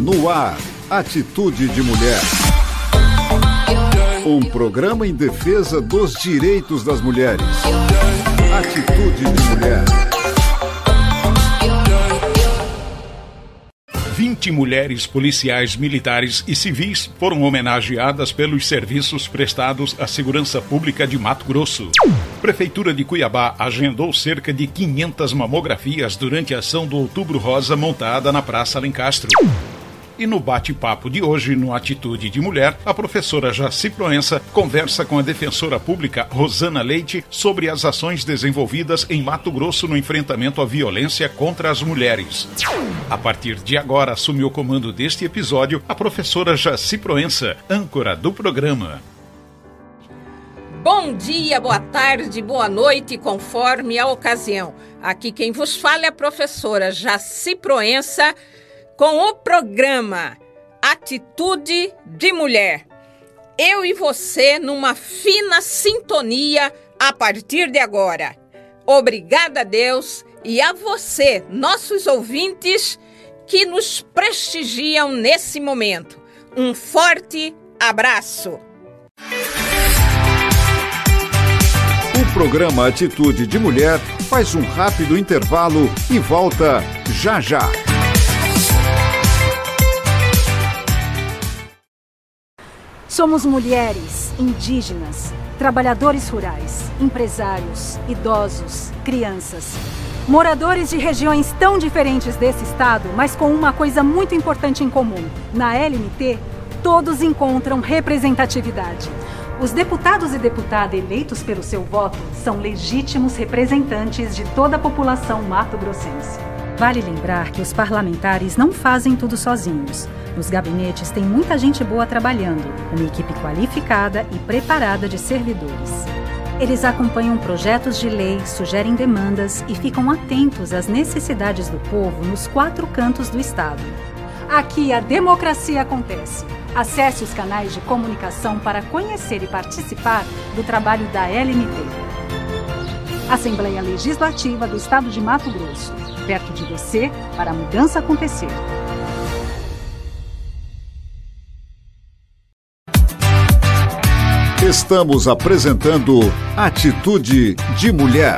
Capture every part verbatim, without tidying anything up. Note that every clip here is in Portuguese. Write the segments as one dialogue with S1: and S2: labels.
S1: No ar, Atitude de Mulher. Um programa em defesa dos direitos das mulheres. Atitude de Mulher.
S2: vinte mulheres policiais, militares e civis foram homenageadas pelos serviços prestados à segurança pública de Mato Grosso. Prefeitura de Cuiabá agendou cerca de quinhentas mamografias durante a ação do Outubro Rosa montada na Praça Alencastro. E no bate-papo de hoje, no Atitude de Mulher, a professora Jaci Proença conversa com a defensora pública Rosana Leite sobre as ações desenvolvidas em Mato Grosso no enfrentamento à violência contra as mulheres. A partir de agora, assume o comando deste episódio a professora Jaci Proença, âncora do programa.
S3: Bom dia, boa tarde, boa noite, conforme a ocasião. Aqui quem vos fala é a professora Jaci Proença, com o programa Atitude de Mulher. Eu e você numa fina sintonia a partir de agora. Obrigada a Deus e a você, nossos ouvintes, que nos prestigiam nesse momento. Um forte abraço.
S1: O programa Atitude de Mulher faz um rápido intervalo e volta já já.
S4: Somos mulheres, indígenas, trabalhadores rurais, empresários, idosos, crianças, moradores de regiões tão diferentes desse estado, mas com uma coisa muito importante em comum. Na L M T, todos encontram representatividade. Os deputados e deputadas eleitos pelo seu voto são legítimos representantes de toda a população mato-grossense. Vale lembrar que os parlamentares não fazem tudo sozinhos. Nos gabinetes tem muita gente boa trabalhando, uma equipe qualificada e preparada de servidores. Eles acompanham projetos de lei, sugerem demandas e ficam atentos às necessidades do povo nos quatro cantos do estado. Aqui a democracia acontece. Acesse os canais de comunicação para conhecer e participar do trabalho da L M T. Assembleia Legislativa do Estado de Mato Grosso. Perto de você, para a mudança acontecer.
S1: Estamos apresentando Atitude de Mulher.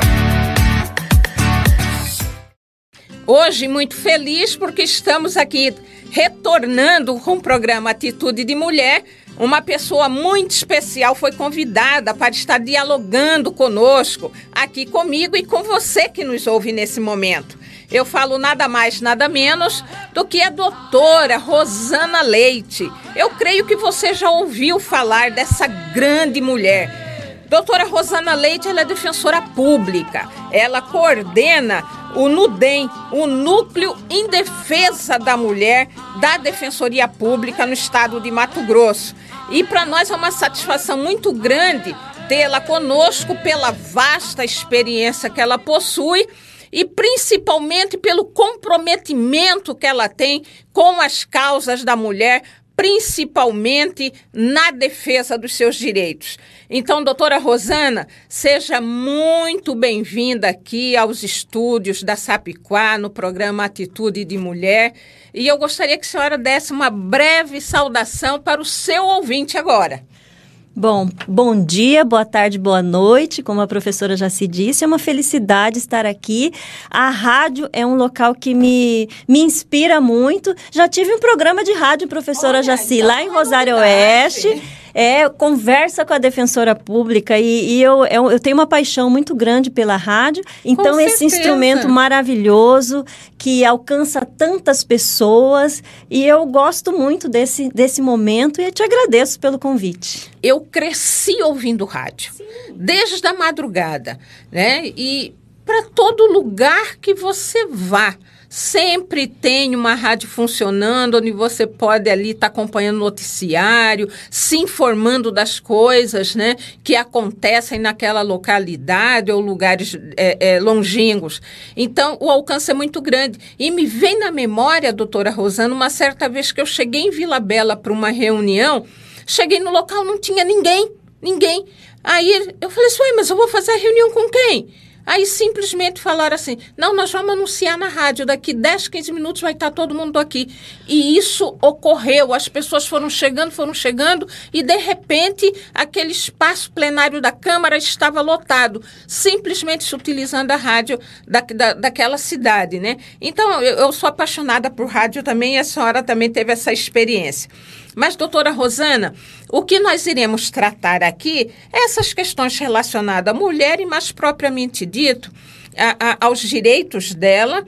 S3: Hoje, muito feliz porque estamos aqui retornando com o programa Atitude de Mulher. Uma pessoa muito especial foi convidada para estar dialogando conosco, aqui comigo e com você que nos ouve nesse momento. Eu falo nada mais, nada menos do que a doutora Rosana Leite. Eu creio que você já ouviu falar dessa grande mulher. Doutora Rosana Leite, ela é defensora pública. Ela coordena o NUDEM, o Núcleo em Defesa da Mulher da Defensoria Pública no estado de Mato Grosso. E para nós é uma satisfação muito grande tê-la conosco pela vasta experiência que ela possui e principalmente pelo comprometimento que ela tem com as causas da mulher, principalmente na defesa dos seus direitos. Então, doutora Rosana, seja muito bem-vinda aqui aos estúdios da Sapiquá, no programa Atitude de Mulher. E eu gostaria que a senhora desse uma breve saudação para o seu ouvinte agora.
S5: Bom, bom dia, boa tarde, boa noite, como a professora já se disse, é uma felicidade estar aqui. A rádio é um local que me, me inspira muito. Já tive um programa de rádio, professora Olha, Jaci, então lá em Rosário Oeste. É, conversa com a defensora pública e, e eu, eu, eu tenho uma paixão muito grande pela rádio. Então, esse instrumento maravilhoso que alcança tantas pessoas e eu gosto muito desse, desse momento e eu te agradeço pelo convite.
S3: Eu cresci ouvindo rádio, Sim. desde a madrugada, né? E para todo lugar que você vá, sempre tem uma rádio funcionando, onde você pode ali estar tá acompanhando o noticiário, se informando das coisas, né, que acontecem naquela localidade ou lugares é, é, longínquos. Então, o alcance é muito grande. E me vem na memória, doutora Rosana, uma certa vez que eu cheguei em Vila Bela para uma reunião, cheguei no local, não tinha ninguém, ninguém. Aí eu falei assim, ué, mas eu vou fazer a reunião com quem? Aí simplesmente falaram assim, não, nós vamos anunciar na rádio, daqui dez, quinze minutos vai estar todo mundo aqui. E isso ocorreu, as pessoas foram chegando, foram chegando, e de repente aquele espaço plenário da Câmara estava lotado, simplesmente se utilizando a rádio da, da, daquela cidade, né? Então, eu, eu sou apaixonada por rádio também, e a senhora também teve essa experiência. Mas, doutora Rosana, o que nós iremos tratar aqui é essas questões relacionadas à mulher e, mais propriamente dito, a, a, aos direitos dela,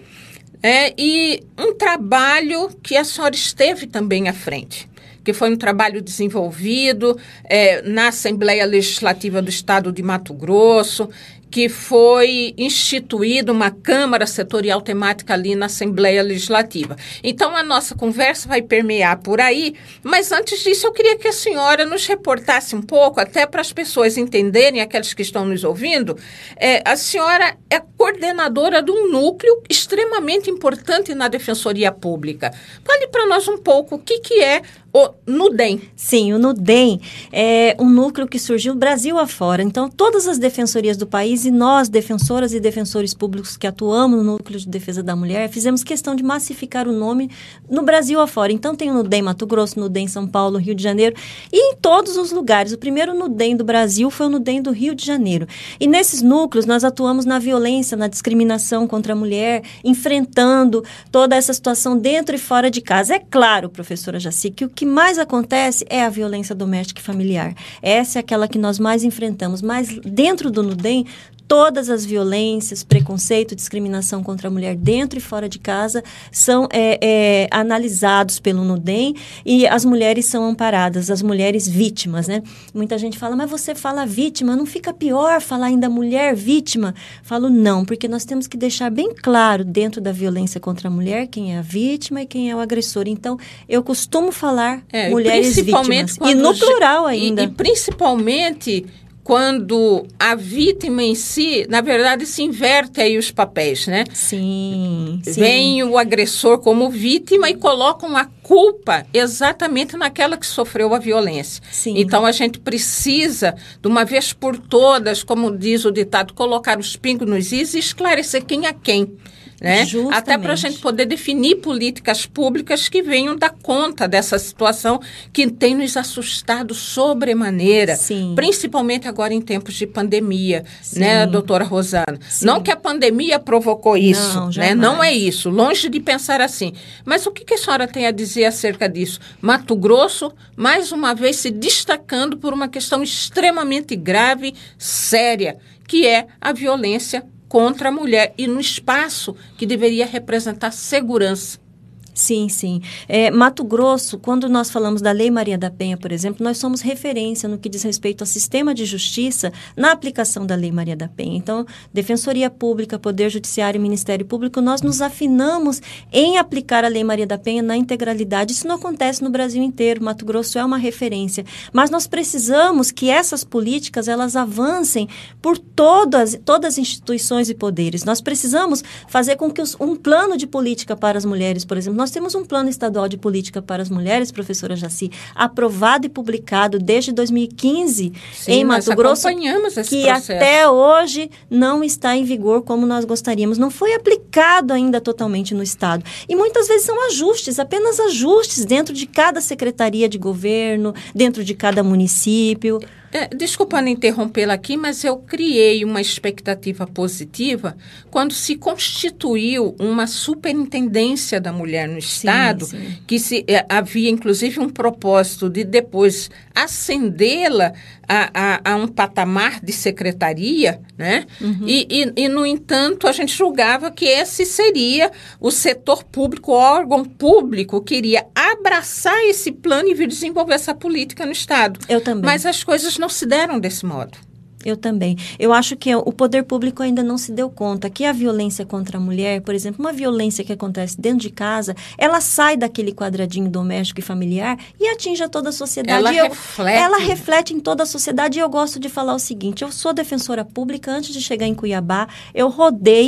S3: é, e um trabalho que a senhora esteve também à frente, que foi um trabalho desenvolvido é, na Assembleia Legislativa do Estado de Mato Grosso, que foi instituída uma Câmara Setorial Temática ali na Assembleia Legislativa. Então, a nossa conversa vai permear por aí, mas antes disso eu queria que a senhora nos reportasse um pouco, até para as pessoas entenderem, aqueles que estão nos ouvindo, é, a senhora é coordenadora de um núcleo extremamente importante na Defensoria Pública. Fale para nós um pouco o que, que é o NUDEM.
S5: Sim, o NUDEM é um núcleo que surgiu Brasil afora. Então, todas as defensorias do país e nós, defensoras e defensores públicos que atuamos no Núcleo de Defesa da Mulher, fizemos questão de massificar o nome no Brasil afora. Então, tem o NUDEM Mato Grosso, NUDEM São Paulo, Rio de Janeiro e em todos os lugares. O primeiro NUDEM do Brasil foi o NUDEM do Rio de Janeiro. E nesses núcleos, nós atuamos na violência, na discriminação contra a mulher, enfrentando toda essa situação dentro e fora de casa. É claro, professora Jaci, que o que mais acontece é a violência doméstica e familiar. Essa é aquela que nós mais enfrentamos. Mas dentro do NUDEM, todas as violências, preconceito, discriminação contra a mulher dentro e fora de casa são é, é, analisados pelo NUDEM e as mulheres são amparadas, as mulheres vítimas, né? Muita gente fala, mas você fala vítima, não fica pior falar ainda mulher vítima? Falo não, porque nós temos que deixar bem claro dentro da violência contra a mulher quem é a vítima e quem é o agressor. Então, eu costumo falar é, mulheres vítimas. E no plural ainda.
S3: E, e principalmente quando a vítima em si, na verdade, se inverte aí os papéis, né?
S5: Sim, sim.
S3: Vem o agressor como vítima e colocam a culpa exatamente naquela que sofreu a violência.
S5: Sim.
S3: Então, a gente precisa, de uma vez por todas, como diz o ditado, colocar os pingos nos is e esclarecer quem é quem. Né? Até para a gente poder definir políticas públicas que venham dar conta dessa situação que tem nos assustado sobremaneira,
S5: Sim.
S3: principalmente agora em tempos de pandemia, Sim. né, doutora Rosana?
S5: Sim.
S3: Não que a pandemia provocou isso,
S5: não,
S3: né? Não é isso, longe de pensar assim. Mas o que, que a senhora tem a dizer acerca disso? Mato Grosso, mais uma vez, se destacando por uma questão extremamente grave, séria, que é a violência contra a mulher e no espaço que deveria representar segurança.
S5: Sim, sim. É, Mato Grosso, quando nós falamos da Lei Maria da Penha, por exemplo, nós somos referência no que diz respeito ao sistema de justiça na aplicação da Lei Maria da Penha. Então, Defensoria Pública, Poder Judiciário e Ministério Público, nós nos afinamos em aplicar a Lei Maria da Penha na integralidade. Isso não acontece no Brasil inteiro. Mato Grosso é uma referência. Mas nós precisamos que essas políticas, elas avancem por todas, todas as instituições e poderes. Nós precisamos fazer com que os, um plano de política para as mulheres, por exemplo, nós temos um plano estadual de política para as mulheres, professora Jaci, aprovado e publicado desde dois mil e quinze
S3: Sim,
S5: em Mato Grosso,
S3: esse
S5: que
S3: processo.
S5: até hoje não está em vigor como nós gostaríamos. Não foi aplicado ainda totalmente no Estado. E muitas vezes são ajustes, apenas ajustes dentro de cada secretaria de governo, dentro de cada município.
S3: É, desculpa não interrompê-la aqui, mas eu criei uma expectativa positiva quando se constituiu uma superintendência da mulher no Estado, sim, sim. que se, é, havia inclusive um propósito de depois ascendê-la a, a, a um patamar de secretaria, né? Uhum. E, e, e, no entanto, a gente julgava que esse seria o setor público, o órgão público que iria abraçar esse plano e vir desenvolver essa política no Estado.
S5: Eu também.
S3: Mas as coisas não se deram desse modo.
S5: Eu também. Eu acho que o poder público ainda não se deu conta que a violência contra a mulher, por exemplo, uma violência que acontece dentro de casa, ela sai daquele quadradinho doméstico e familiar e atinge a toda a sociedade.
S3: Ela
S5: eu,
S3: reflete.
S5: Ela reflete em toda a sociedade. E eu gosto de falar o seguinte, eu sou defensora pública, antes de chegar em Cuiabá, eu rodei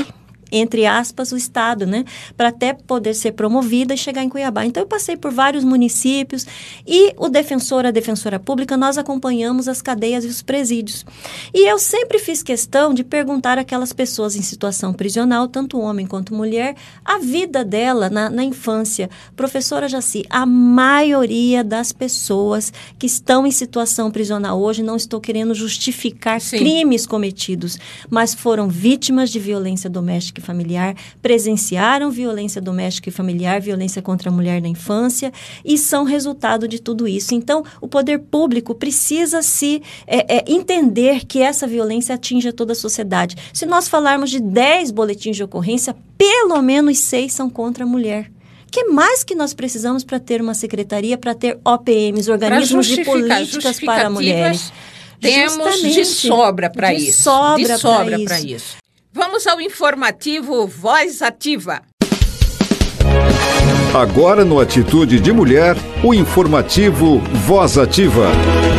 S5: entre aspas, o Estado, né? Para até poder ser promovida e chegar em Cuiabá. Então, eu passei por vários municípios e o defensor, a defensora pública, nós acompanhamos as cadeias e os presídios. E eu sempre fiz questão de perguntar àquelas pessoas em situação prisional, tanto homem quanto mulher, a vida dela na, na infância. Professora Jaci, a maioria das pessoas que estão em situação prisional hoje, não estou querendo justificar Sim. crimes cometidos, mas foram vítimas de violência doméstica e familiar, presenciaram violência doméstica e familiar, violência contra a mulher na infância e são resultado de tudo isso. Então, o poder público precisa se é, é, entender que essa violência atinge a toda a sociedade. Se nós falarmos de dez boletins de ocorrência, pelo menos seis são contra a mulher. O que mais que nós precisamos para ter uma secretaria, para ter O P Ms, organismos de políticas para mulheres?
S3: Temos Justamente, de sobra para isso.
S5: Sobra
S3: de sobra
S5: para
S3: isso. isso. Vamos ao informativo Voz Ativa.
S1: Agora no Atitude de Mulher, o informativo Voz Ativa.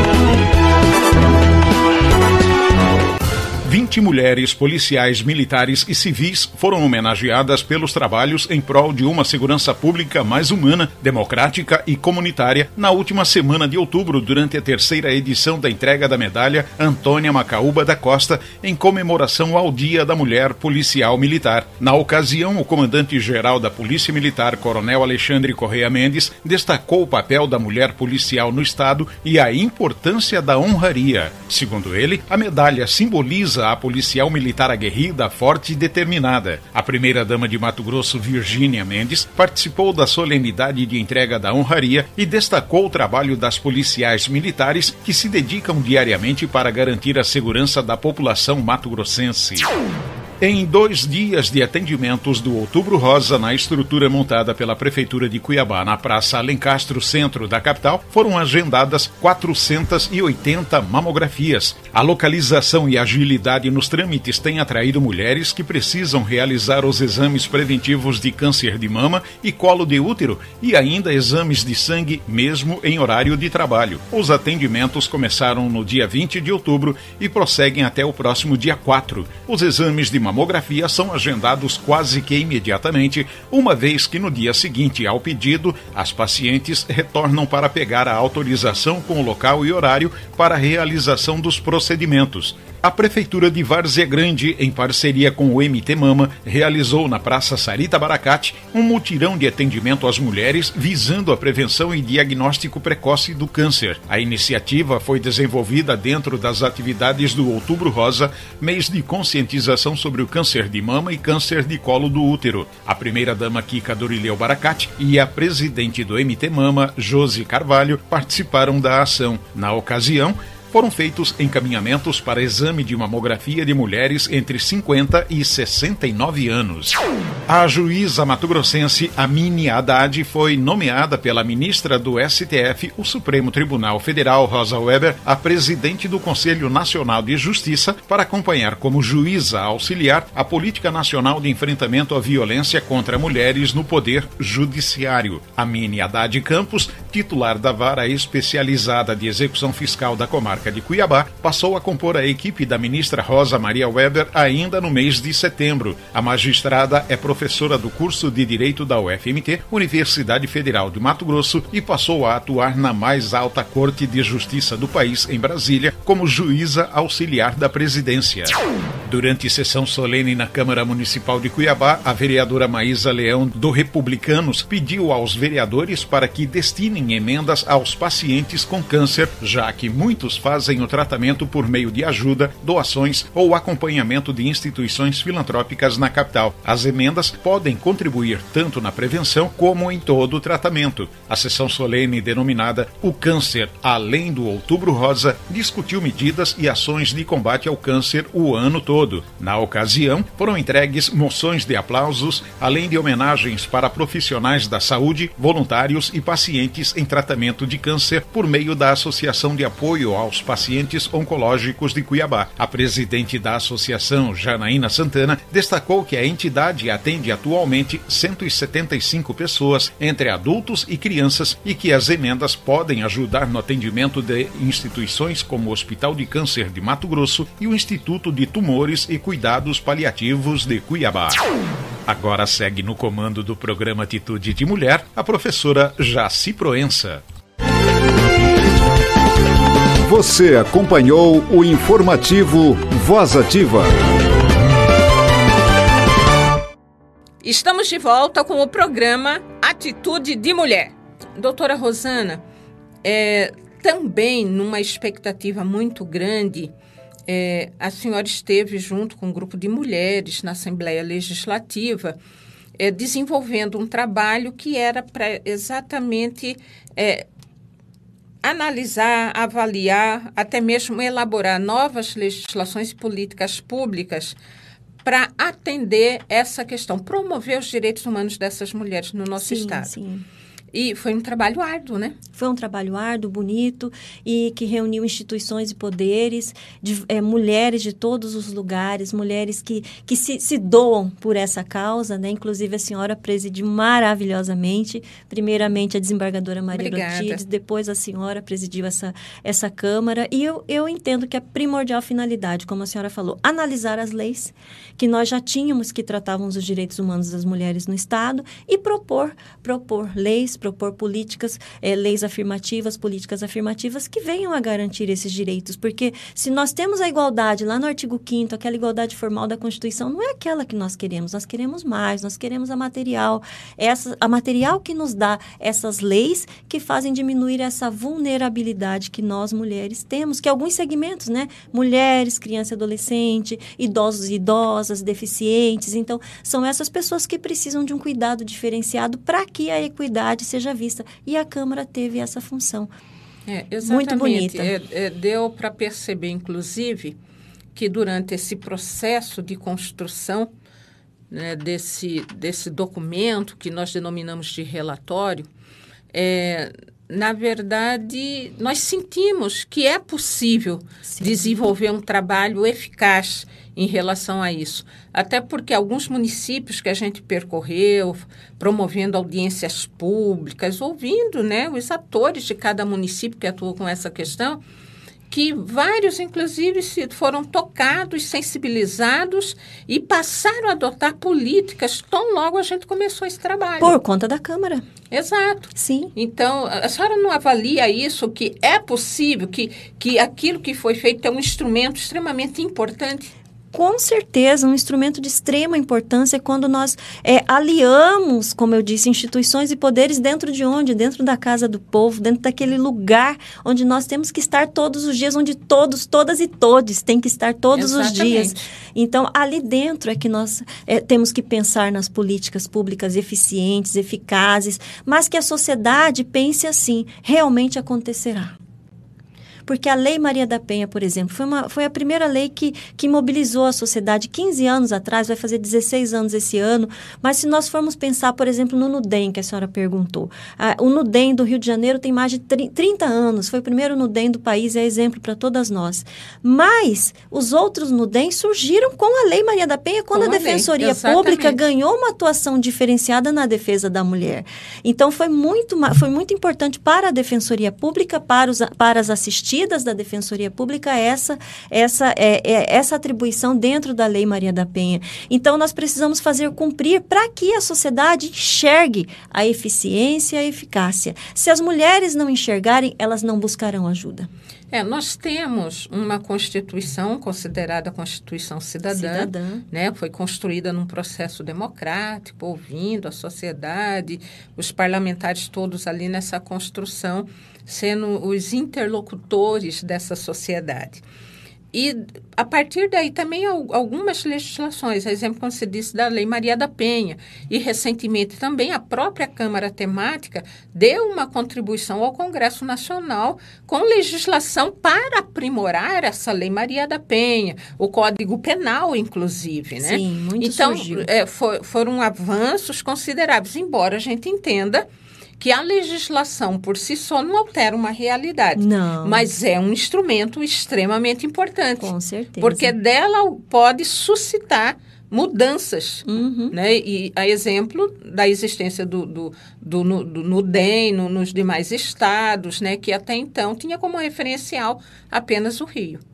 S2: vinte mulheres policiais, militares e civis foram homenageadas pelos trabalhos em prol de uma segurança pública mais humana, democrática e comunitária na última semana de outubro, durante a terceira edição da entrega da medalha Antônia Macaúba da Costa, em comemoração ao Dia da Mulher Policial Militar. Na ocasião, o comandante-geral da Polícia Militar, Coronel Alexandre Correia Mendes, destacou o papel da mulher policial no Estado e a importância da honraria. Segundo ele, a medalha simboliza a policial militar aguerrida, forte e determinada. A primeira-dama de Mato Grosso, Virgínia Mendes, participou da solenidade de entrega da honraria e destacou o trabalho das policiais militares que se dedicam diariamente para garantir a segurança da população mato-grossense. Em dois dias de atendimentos do Outubro Rosa na estrutura montada pela Prefeitura de Cuiabá, na Praça Alencastro, centro da capital, foram agendadas quatrocentas e oitenta mamografias. A localização e agilidade nos trâmites têm atraído mulheres que precisam realizar os exames preventivos de câncer de mama e colo de útero e ainda exames de sangue, mesmo em horário de trabalho. Os atendimentos começaram no dia vinte de outubro e prosseguem até o próximo dia quatro. Os exames de mamografia são agendados quase que imediatamente, uma vez que no dia seguinte ao pedido, as pacientes retornam para pegar a autorização com o local e horário para a realização dos procedimentos. A Prefeitura de Várzea Grande, em parceria com o M T Mama, realizou na Praça Sarita Baracate um mutirão de atendimento às mulheres visando a prevenção e diagnóstico precoce do câncer. A iniciativa foi desenvolvida dentro das atividades do Outubro Rosa, mês de conscientização sobre o câncer de mama e câncer de colo do útero. A primeira-dama Kika Dorileu Baracate e a presidente do M T Mama, Josi Carvalho, participaram da ação. Na ocasião, foram feitos encaminhamentos para exame de mamografia de mulheres entre cinquenta e sessenta e nove anos. A juíza mato-grossense Amine Haddad foi nomeada pela ministra do S T F, o Supremo Tribunal Federal, Rosa Weber, a presidente do Conselho Nacional de Justiça, para acompanhar como juíza auxiliar a política nacional de enfrentamento à violência contra mulheres no Poder Judiciário. Amine Haddad Campos, titular da Vara Especializada de Execução Fiscal da Comarca de Cuiabá, passou a compor a equipe da ministra Rosa Maria Weber ainda no mês de setembro. A magistrada é professora do curso de Direito da U F M T, Universidade Federal de Mato Grosso, e passou a atuar na mais alta corte de justiça do país, em Brasília, como juíza auxiliar da presidência. Durante sessão solene na Câmara Municipal de Cuiabá, a vereadora Maísa Leão, do Republicanos, pediu aos vereadores para que destinem emendas aos pacientes com câncer, já que muitos fazem o tratamento por meio de ajuda, doações ou acompanhamento de instituições filantrópicas na capital. As emendas podem contribuir tanto na prevenção como em todo o tratamento. A sessão solene denominada O Câncer Além do Outubro Rosa discutiu medidas e ações de combate ao câncer o ano todo. Na ocasião, foram entregues moções de aplausos, além de homenagens para profissionais da saúde, voluntários e pacientes em tratamento de câncer por meio da Associação de Apoio aos Pacientes Oncológicos de Cuiabá. A presidente da associação, Janaína Santana, destacou que a entidade atende atualmente cento e setenta e cinco pessoas, entre adultos e crianças, e que as emendas podem ajudar no atendimento de instituições como o Hospital de Câncer de Mato Grosso e o Instituto de Tumores Cuidadores e Cuidados Paliativos de Cuiabá. Agora segue no comando do programa Atitude de Mulher a professora Jaci Proença.
S1: Você acompanhou o informativo Voz Ativa.
S3: Estamos de volta com o programa Atitude de Mulher. Doutora Rosana, é, também numa expectativa muito grande, é, a senhora esteve junto com um grupo de mulheres na Assembleia Legislativa, é, desenvolvendo um trabalho que era para exatamente é, analisar, avaliar, até mesmo elaborar novas legislações e políticas públicas para atender essa questão, promover os direitos humanos dessas mulheres no nosso
S5: sim,
S3: estado.
S5: Sim.
S3: E foi um trabalho árduo, né?
S5: Foi um trabalho árduo, bonito, e que reuniu instituições e poderes, de, é, mulheres de todos os lugares, mulheres que, que se, se doam por essa causa, né? Inclusive a senhora presidiu maravilhosamente, primeiramente a desembargadora Maria Lotides, depois a senhora presidiu essa, essa Câmara, e eu, eu entendo que a primordial finalidade, como a senhora falou, analisar as leis que nós já tínhamos que tratavam os direitos humanos das mulheres no Estado e propor, propor leis, propor políticas, eh, leis afirmativas, políticas afirmativas que venham a garantir esses direitos. Porque se nós temos a igualdade lá no artigo quinto, aquela igualdade formal da Constituição, não é aquela que nós queremos, nós queremos mais, nós queremos a material, essa, a material que nos dá essas leis que fazem diminuir essa vulnerabilidade que nós, mulheres, temos, que alguns segmentos, né? Mulheres, criança e adolescente, idosos e idosas, deficientes. Então, são essas pessoas que precisam de um cuidado diferenciado para que a equidade seja vista. E a Câmara teve essa função.
S3: É, exatamente.
S5: Muito bonita.
S3: É, é, deu para perceber, inclusive, que durante esse processo de construção, né, desse, desse documento que nós denominamos de relatório, é, na verdade, nós sentimos que é possível Sim. desenvolver um trabalho eficaz em relação a isso. Até porque alguns municípios que a gente percorreu, promovendo audiências públicas, ouvindo, né, os atores de cada município que atuam com essa questão, que vários, inclusive, foram tocados, sensibilizados e passaram a adotar políticas tão logo a gente começou esse trabalho.
S5: Por conta da Câmara.
S3: Exato.
S5: Sim.
S3: Então, a senhora não avalia isso, que é possível, que, que aquilo que foi feito é um instrumento extremamente importante?
S5: Com certeza, um instrumento de extrema importância quando nós é, aliamos, como eu disse, instituições e poderes dentro de onde? Dentro da casa do povo, dentro daquele lugar onde nós temos que estar todos os dias, onde todos, todas e todos têm que estar todos Exatamente. Os dias. Então, ali dentro é que nós é, temos que pensar nas políticas públicas eficientes, eficazes, mas que a sociedade pense assim, realmente acontecerá. Porque a Lei Maria da Penha, por exemplo, foi, uma, foi a primeira lei que, que mobilizou a sociedade quinze anos atrás, vai fazer dezesseis anos esse ano, mas se nós formos pensar, por exemplo, no Nudem, que a senhora perguntou, a, o Nudem do Rio de Janeiro tem mais de trinta anos, foi o primeiro Nudem do país, é exemplo para todas nós. Mas os outros Nudem surgiram com a Lei Maria da Penha, quando com a, a Defensoria Pública ganhou uma atuação diferenciada na defesa da mulher. Então, foi muito, foi muito importante para a Defensoria Pública, para, os, para as assistidas, da Defensoria Pública essa, essa, é, é, essa atribuição dentro da Lei Maria da Penha. Então, nós precisamos fazer cumprir para que a sociedade enxergue a eficiência e a eficácia. Se as mulheres não enxergarem, elas não buscarão ajuda.
S3: É, nós temos uma Constituição considerada Constituição Cidadã, Cidadã. Né? Foi construída num processo democrático, ouvindo a sociedade, os parlamentares todos ali nessa construção, sendo os interlocutores dessa sociedade. E, a partir daí, também algumas legislações, exemplo, como se disse, da Lei Maria da Penha. E, recentemente, também a própria Câmara Temática deu uma contribuição ao Congresso Nacional com legislação para aprimorar essa Lei Maria da Penha, o Código Penal, inclusive, né?
S5: Sim, muito
S3: Então,
S5: surgiu.
S3: é, for, foram avanços consideráveis, embora a gente entenda que a legislação por si só não altera uma realidade.
S5: Não.
S3: Mas é um instrumento extremamente importante.
S5: Com certeza.
S3: Porque dela pode suscitar mudanças.
S5: Uhum.
S3: Né? E a exemplo da existência do, do, do, do, do Nudem no, nos demais estados, né? Que até então tinha como referencial apenas o Rio.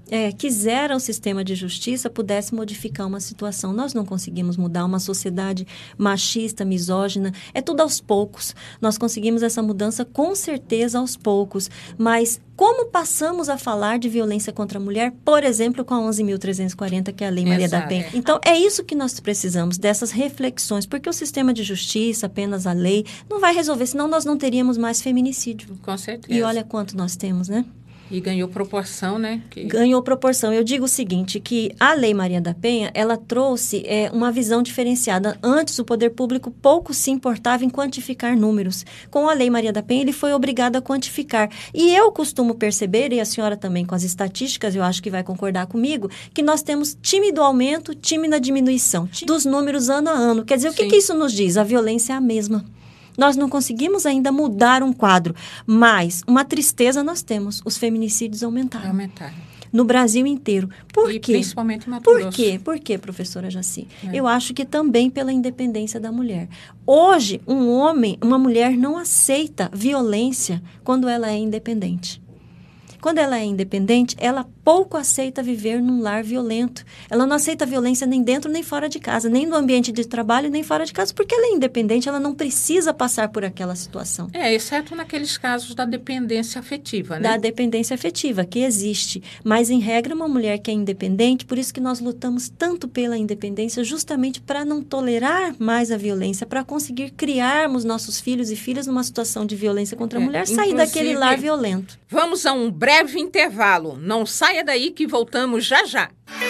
S5: É, quisera o sistema de justiça pudesse modificar uma situação. Nós não conseguimos mudar uma sociedade machista, misógina. É tudo aos poucos. Nós conseguimos essa mudança com certeza aos poucos. Mas como passamos a falar de violência contra a mulher, por exemplo, com a onze mil trezentos e quarenta, que é a Lei Maria Exato. da Penha? Então, é isso que nós precisamos, dessas reflexões. Porque o sistema de justiça, apenas a lei, não vai resolver, senão nós não teríamos mais feminicídio.
S3: Com certeza.
S5: E olha quanto nós temos, né?
S3: E ganhou proporção, né? Que...
S5: Ganhou proporção. Eu digo o seguinte, que a Lei Maria da Penha, ela trouxe é, uma visão diferenciada. Antes, o poder público pouco se importava em quantificar números. Com a Lei Maria da Penha, ele foi obrigado a quantificar. E eu costumo perceber, e a senhora também com as estatísticas, eu acho que vai concordar comigo, que nós temos tímido aumento, tímida diminuição dos números ano a ano. Quer dizer, o que, que isso nos diz? A violência é a mesma. Nós não conseguimos ainda mudar um quadro, mas uma tristeza nós temos. Os feminicídios aumentaram.
S3: Aumentaram.
S5: No Brasil inteiro. Por
S3: e
S5: quê?
S3: Principalmente em Mato
S5: Por
S3: Grosso.
S5: quê? Por quê, professora Jaci?
S3: É.
S5: Eu acho que também pela independência da mulher. Hoje, um homem, uma mulher não aceita violência quando ela é independente. Quando ela é independente, ela pouco aceita viver num lar violento. Ela não aceita violência nem dentro nem fora de casa, nem no ambiente de trabalho, nem fora de casa, porque ela é independente, ela não precisa passar por aquela situação.
S3: É, exceto naqueles casos da dependência afetiva, né?
S5: Da dependência afetiva, que existe. Mas, em regra, uma mulher que é independente, por isso que nós lutamos tanto pela independência, justamente para não tolerar mais a violência, para conseguir criarmos nossos filhos e filhas numa situação de violência contra a
S3: É,
S5: mulher, sair daquele lar violento.
S3: Vamos a um breve intervalo. Não saia daí que voltamos já já.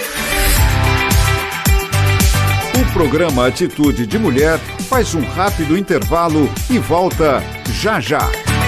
S1: O programa Atitude de Mulher faz um rápido intervalo e volta já já.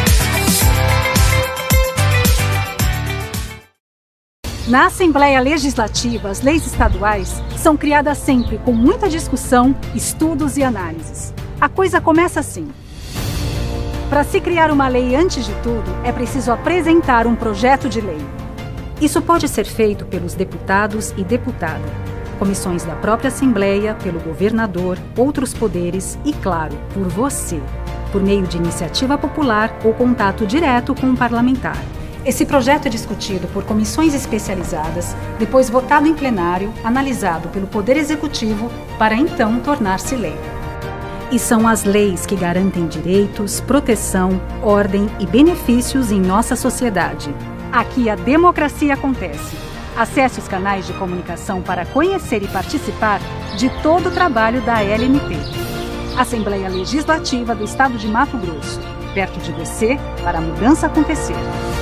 S4: Na Assembleia Legislativa, as leis estaduais são criadas sempre com muita discussão, estudos e análises. A coisa começa assim. Para se criar uma lei, antes de tudo, é preciso apresentar um projeto de lei. Isso pode ser feito pelos deputados e deputadas, comissões da própria Assembleia, pelo governador, outros poderes e, claro, por você, por meio de iniciativa popular ou contato direto com um parlamentar. Esse projeto é discutido por comissões especializadas, depois votado em plenário, analisado pelo Poder Executivo, para então tornar-se lei. E são as leis que garantem direitos, proteção, ordem e benefícios em nossa sociedade. Aqui a democracia acontece. Acesse os canais de comunicação para conhecer e participar de todo o trabalho da L M P. Assembleia Legislativa do Estado de Mato Grosso. Perto de você, para a mudança acontecer.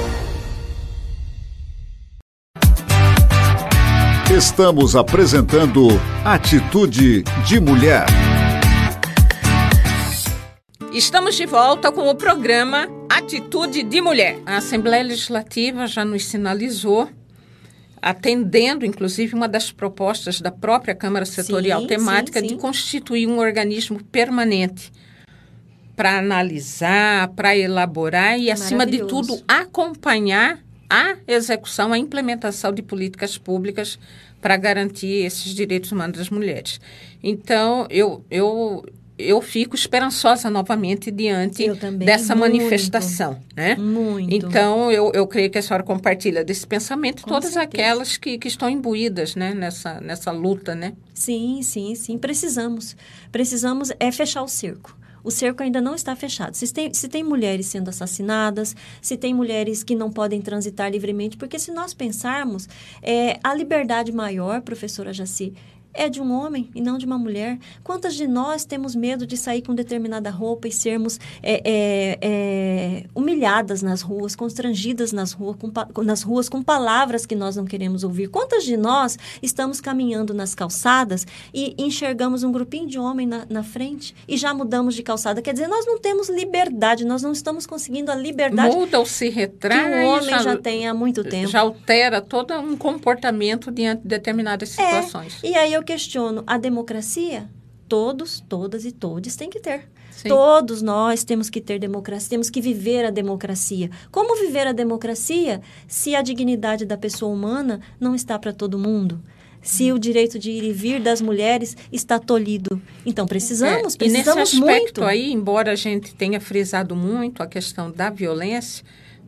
S1: Estamos apresentando Atitude de Mulher.
S3: Estamos de volta com o programa Atitude de Mulher. A Assembleia Legislativa já nos sinalizou, atendendo, inclusive, uma das propostas da própria Câmara Setorial
S5: sim,
S3: Temática
S5: sim, sim.
S3: de constituir um organismo permanente para analisar, para elaborar e, acima de tudo, acompanhar a execução, a implementação de políticas públicas para garantir esses direitos humanos das mulheres. Então, eu... eu eu fico esperançosa novamente diante dessa muito, manifestação, né?
S5: Muito.
S3: Então, eu, eu creio que a senhora compartilha desse pensamento,
S5: Com
S3: todas
S5: certeza.
S3: aquelas que, que estão imbuídas, né? nessa, nessa luta, né?
S5: Sim, sim, sim. Precisamos. Precisamos é fechar o cerco. O cerco ainda não está fechado. Se tem, se tem mulheres sendo assassinadas, se tem mulheres que não podem transitar livremente, porque se nós pensarmos, é, a liberdade maior, professora Jaci, é de um homem e não de uma mulher. Quantas de nós temos medo de sair com determinada roupa e sermos é, é, é, humilhadas nas ruas, constrangidas nas ruas, com, nas ruas com palavras que nós não queremos ouvir? Quantas de nós estamos caminhando nas calçadas e enxergamos um grupinho de homem na, na frente e já mudamos de calçada? Quer dizer, nós não temos liberdade, nós não estamos conseguindo a liberdade
S3: Muda ou se retrai,
S5: que o homem já, já tem há muito tempo.
S3: Já altera todo um comportamento diante de determinadas situações.
S5: É, e aí eu questiono, a democracia, todos, todas e todos têm que ter.
S3: Sim.
S5: Todos nós temos que ter democracia, temos que viver a democracia. Como viver a democracia se a dignidade da pessoa humana não está para todo mundo? Se hum. o direito de ir e vir das mulheres está tolhido. Então, precisamos,
S3: é,
S5: precisamos
S3: muito. E nesse aspecto
S5: muito.
S3: aí, embora a gente tenha frisado muito a questão da violência,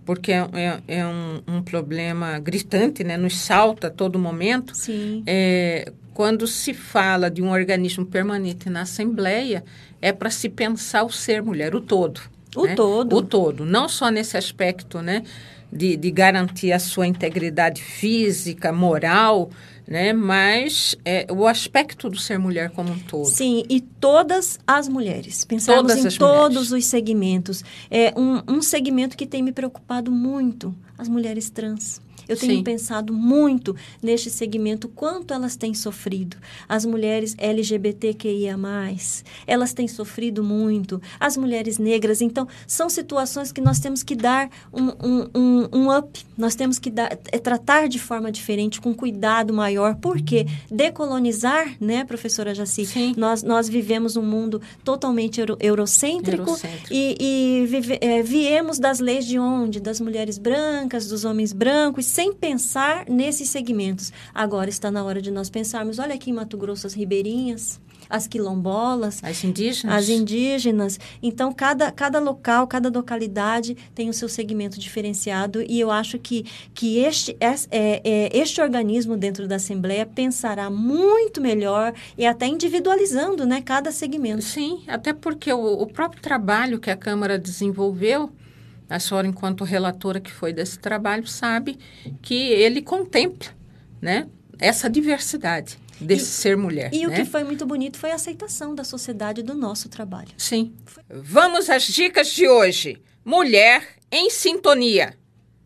S3: porque é, é, é um, um problema gritante, né? Nos salta a todo momento.
S5: Sim.
S3: É, quando se fala de um organismo permanente na Assembleia, é para se pensar o ser mulher, o todo.
S5: O
S3: né?
S5: todo.
S3: O todo, não só nesse aspecto, né? De, de garantir a sua integridade física, moral, né? Mas é, o aspecto do ser mulher como um todo.
S5: Sim, e todas as mulheres. Pensamos
S3: Todas
S5: em
S3: as
S5: todos
S3: mulheres.
S5: os segmentos. É um, um segmento que tem me preocupado muito, as mulheres trans. Eu tenho
S3: Sim.
S5: pensado muito neste segmento, quanto elas têm sofrido. As mulheres L G B T Q I A mais, elas têm sofrido muito. As mulheres negras. Então, são situações que nós temos que dar um, um, um, um up. Nós temos que dar, é, tratar de forma diferente, com cuidado maior. Por quê? Decolonizar, né, professora Jaci?
S3: Sim.
S5: Nós, nós vivemos um mundo totalmente euro, eurocêntrico,
S3: Eurocêntrico.
S5: e, e vive, é, viemos das leis de onde? Das mulheres brancas, dos homens brancos, sem pensar nesses segmentos. Agora está na hora de nós pensarmos, olha aqui em Mato Grosso as ribeirinhas, as quilombolas,
S3: As indígenas.
S5: as indígenas. Então, cada, cada local, cada localidade tem o seu segmento diferenciado, e eu acho que, que este, é, é, este organismo dentro da Assembleia pensará muito melhor e até individualizando, né, cada segmento.
S3: Sim, até porque o, o próprio trabalho que a Câmara desenvolveu, a senhora, enquanto relatora que foi desse trabalho, sabe que ele contempla, né, essa diversidade desse
S5: E-
S3: ser mulher.
S5: E
S3: né?
S5: o que foi muito bonito foi a aceitação da sociedade do nosso trabalho.
S3: Sim. Vamos às dicas de hoje. Mulher em sintonia.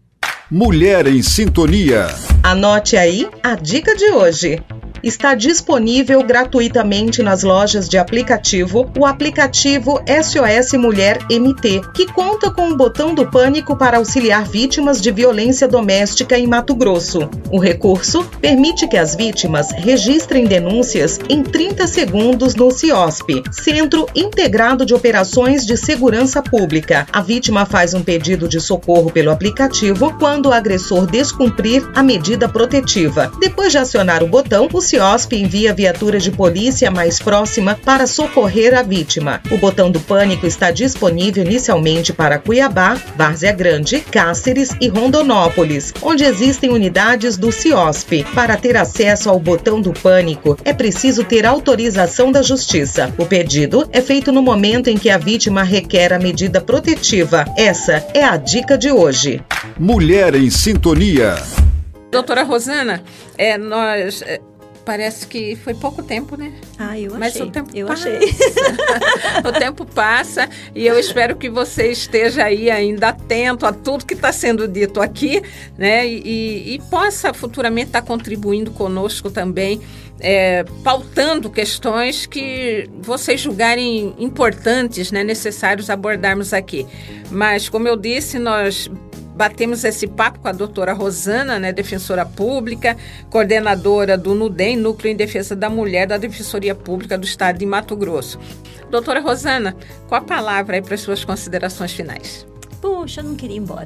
S1: Mulher em Sintonia.
S6: Anote aí a dica de hoje. Está disponível gratuitamente nas lojas de aplicativo o aplicativo S O S Mulher M T, que conta com um botão do pânico para auxiliar vítimas de violência doméstica em Mato Grosso. O recurso permite que as vítimas registrem denúncias em trinta segundos no CIOSP, Centro Integrado de Operações de Segurança Pública. A vítima faz um pedido de socorro pelo aplicativo quando o agressor descumprir a medida protetiva. Depois de acionar o botão, o CIOSP envia a viatura de polícia mais próxima para socorrer a vítima. O botão do pânico está disponível inicialmente para Cuiabá, Várzea Grande, Cáceres e Rondonópolis, onde existem unidades do CIOSP. Para ter acesso ao botão do pânico, é preciso ter autorização da Justiça. O pedido é feito no momento em que a vítima requer a medida protetiva. Essa é a dica de hoje.
S1: Mulher em Sintonia.
S3: Doutora Rosana, é, nós... É, parece que foi pouco tempo, né?
S5: Ah, eu achei.
S3: Mas o tempo
S5: eu
S3: passa.
S5: achei.
S3: O tempo passa e eu espero que você esteja aí ainda atento a tudo que está sendo dito aqui, né? E, e possa futuramente estar contribuindo conosco também, é, pautando questões que vocês julgarem importantes, né? Necessários abordarmos aqui. Mas, como eu disse, nós batemos esse papo com a doutora Rosana, né, defensora pública, coordenadora do NUDEM, Núcleo em Defesa da Mulher da Defensoria Pública do Estado de Mato Grosso. Doutora Rosana, qual a palavra aí para as suas considerações finais?
S5: Puxa, eu não queria ir embora.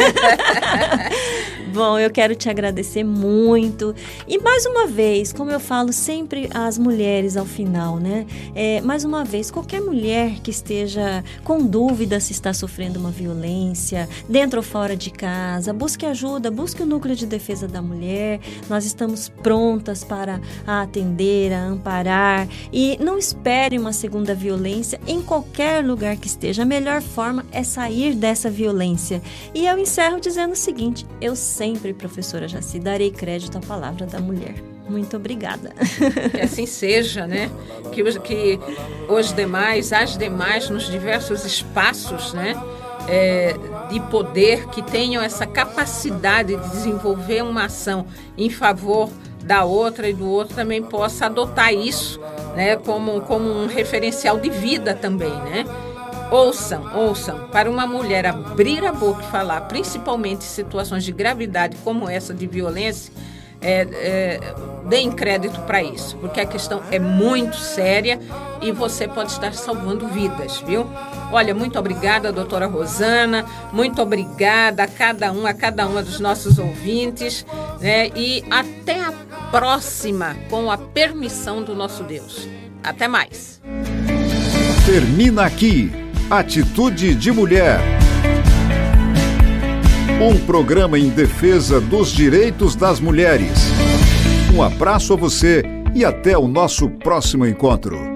S5: Bom, eu quero te agradecer muito. E mais uma vez, como eu falo sempre às mulheres ao final, né? É, mais uma vez, qualquer mulher que esteja com dúvida se está sofrendo uma violência, dentro ou fora de casa, busque ajuda, busque o Núcleo de Defesa da Mulher. Nós estamos prontas para a atender, a amparar. E não espere uma segunda violência em qualquer lugar que esteja. A melhor forma é sair dessa violência. E eu encerro dizendo o seguinte: eu sempre, professora Jaci, darei crédito à palavra da mulher. Muito obrigada.
S3: Que assim seja, né? Que os, que os demais, as demais, nos diversos espaços, né? É, de poder, que tenham essa capacidade de desenvolver uma ação em favor da outra e do outro, também possa adotar isso, né? Como, como um referencial de vida também, né? Ouçam, ouçam, para uma mulher abrir a boca e falar, principalmente em situações de gravidade como essa de violência, é, é, deem crédito para isso, porque a questão é muito séria e você pode estar salvando vidas, viu? Olha, muito obrigada, doutora Rosana, muito obrigada a cada um, a cada uma dos nossos ouvintes, né? E até a próxima, com a permissão do nosso Deus. Até mais.
S1: Termina aqui Atitude de Mulher. Um programa em defesa dos direitos das mulheres. Um abraço a você e até o nosso próximo encontro.